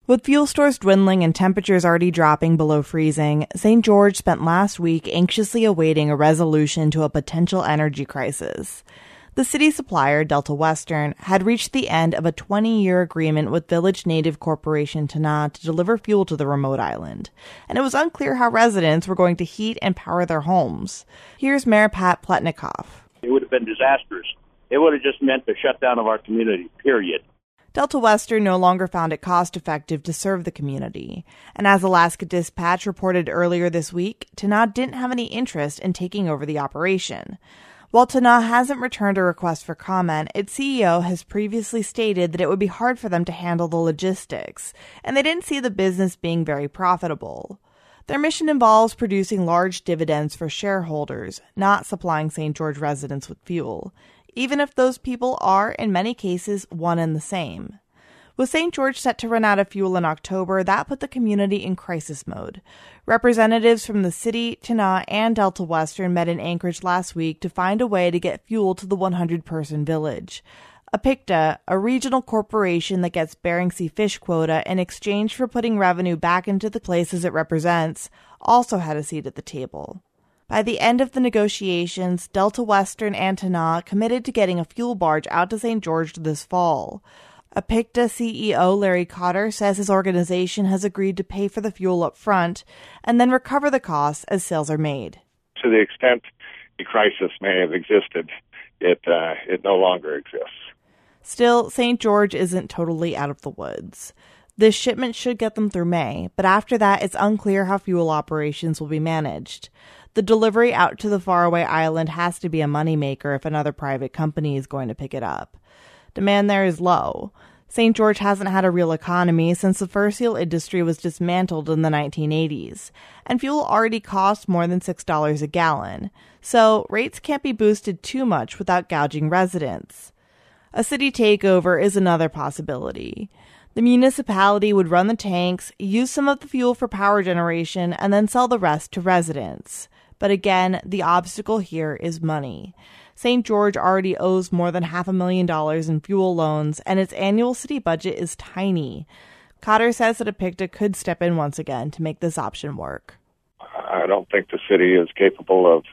With fuel stores dwindling and temperatures already dropping below freezing, St. George spent last week anxiously awaiting a resolution to a potential energy crisis. The city supplier, Delta Western, had reached the end of a 20-year agreement with village native corporation Tana to deliver fuel to the remote island, and it was unclear how residents were going to heat and power their homes. Here's Mayor Pat Pletnikoff. It would have been disastrous. It would have just meant the shutdown of our community, period. Delta Western no longer found it cost-effective to serve the community, and as Alaska Dispatch reported earlier this week, Tana didn't have any interest in taking over the operation. While Tana hasn't returned a request for comment, its CEO has previously stated that it would be hard for them to handle the logistics, and they didn't see the business being very profitable. Their mission involves producing large dividends for shareholders, not supplying St. George residents with fuel, even if those people are, in many cases, one and the same. With St. George set to run out of fuel in October, that put the community in crisis mode. Representatives from the city, Tana, and Delta Western met in Anchorage last week to find a way to get fuel to the 100-person village. Apicta, a regional corporation that gets Bering Sea fish quota in exchange for putting revenue back into the places it represents, also had a seat at the table. By the end of the negotiations, Delta Western and Tana committed to getting a fuel barge out to St. George this fall. Apicta CEO Larry Cotter says his organization has agreed to pay for the fuel up front and then recover the costs as sales are made. To the extent the crisis may have existed, it no longer exists. Still, St. George isn't totally out of the woods. This shipment should get them through May, but after that, it's unclear how fuel operations will be managed. The delivery out to the faraway island has to be a moneymaker if another private company is going to pick it up. Demand there is low. St. George hasn't had a real economy since the fur seal industry was dismantled in the 1980s, and fuel already costs more than $6 a gallon, so rates can't be boosted too much without gouging residents. A city takeover is another possibility. The municipality would run the tanks, use some of the fuel for power generation, and then sell the rest to residents. But again, the obstacle here is money. St. George already owes more than $500,000 in fuel loans, and its annual city budget is tiny. Cotter says that Apicta could step in once again to make this option work. I don't think the city is capable of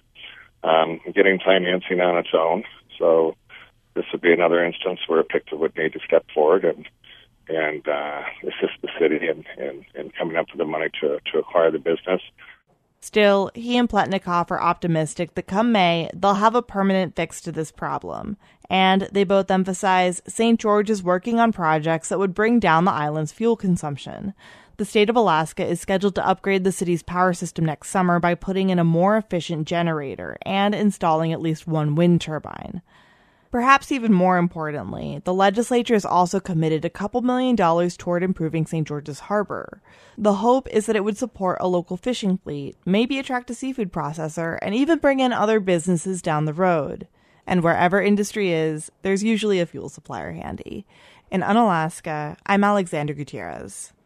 getting financing on its own, so this would be another instance where Apicta would need to step forward and assist the city in coming up with the money to acquire the business. Still, he and Pletnikoff are optimistic that come May, they'll have a permanent fix to this problem. And they both emphasize St. George is working on projects that would bring down the island's fuel consumption. The state of Alaska is scheduled to upgrade the city's power system next summer by putting in a more efficient generator and installing at least one wind turbine. Perhaps even more importantly, the legislature is also committed a couple $2 million toward improving St. George's harbor. The hope is that it would support a local fishing fleet, maybe attract a seafood processor, and even bring in other businesses down the road. And wherever industry is, there's usually a fuel supplier handy. In Unalaska, I'm Alexandra Gutierrez.